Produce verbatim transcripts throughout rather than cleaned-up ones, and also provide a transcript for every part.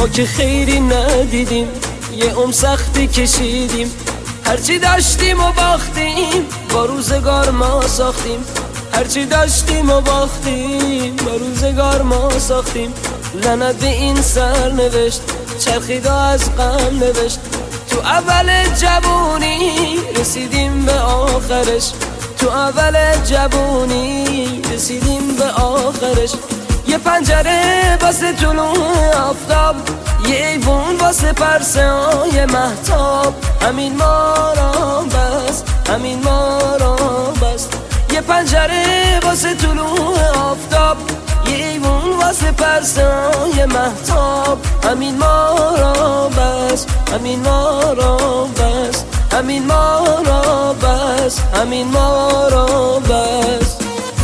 ما که خیری ندیدیم، یه عمر سختی کشیدیم، هرچی داشتیم و باختیم، با روزگار ما ساختیم. هرچی داشتیم و باختیم، با روزگار ما ساختیم. لعنت به این سرنوشت، چرخید و از غم نوشت. تو اول جوونی رسیدیم به آخرش، تو اول جوونی رسیدیم به آخرش. یه پنجره واسه طلوع آفتاب، یه ایوون واسه پرسه های مهتاب. همین ما را بس، همین ما را بس. یه پنجره واسه طلوع آفتاب، یه ایوون واسه پرسه های مهتاب. همین ما را بس، همین ما را بس. همین ما را بس، همین ما را بس.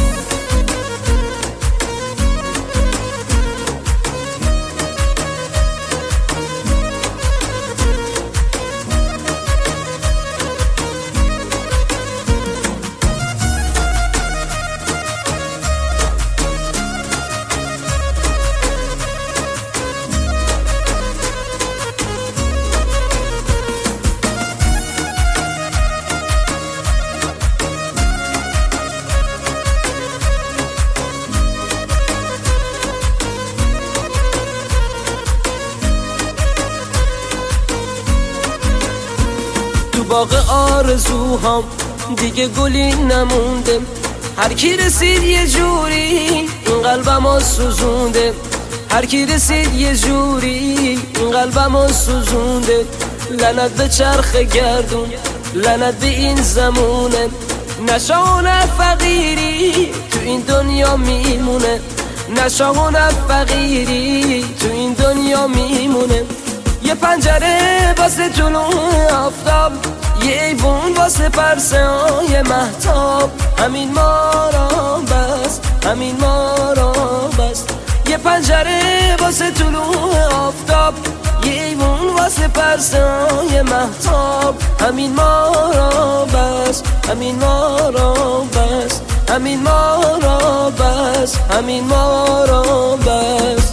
تو باغ آرزوهام دیگه گلی نمونده، هر کی رسید یه جوری این قلبمو سوزونده. هر کی رسید یه جوری این قلبمو سوزونده. لعنت به چرخ گردون، لعنت به این زمونه. نشان فقیری تو این دنیا میمونه، نشان فقیری تو این دنیا میمونه. یه پنجره واسه طلوع آفتاب، یه ایوون واسه پرسه های مهتاب. همین ما را بس، همین ما را بس. یه پنجره واسه طلوع آفتاب، یه ایوون واسه پرسه های مهتاب. همین ما را بس، همین ما را بس. همین ما را بس، همین ما را بس.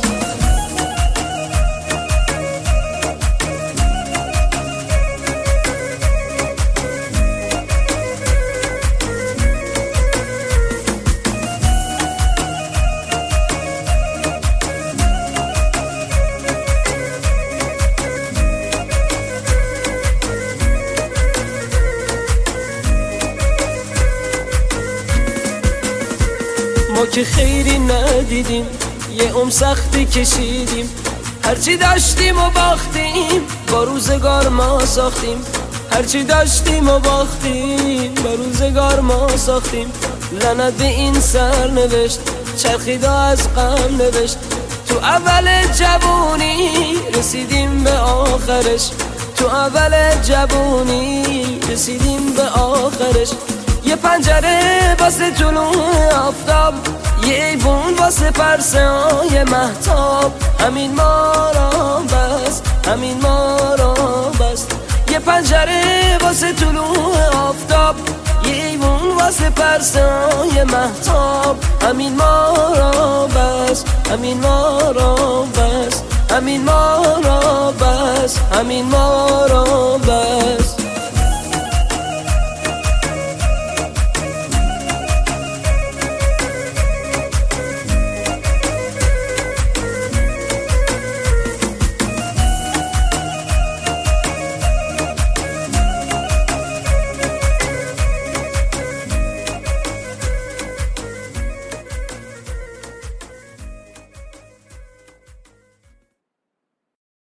ما که خیری ندیدیم، یه عمر سختی کشیدیم، هرچی داشتیم و باختیم، با روزگار ما ساختیم. هرچی داشتیم و باختیم، با روزگار ما ساختیم. لعنت به این سرنوشت، چرخید و از غم نوشت. تو اول جوونی رسیدیم به آخرش، تو اول جوونی رسیدیم به آخرش. یه پنجره واسه طلوع آفتاب، یه ایوون واسه پرسه های مهتاب. همین ما را بس، همین ما را بس. یه پنجره واسه طلوع آفتاب، یه ایوون واسه پرسه های مهتاب. همین ما را بس، همین ما را بس. همین ما را بس، همین ما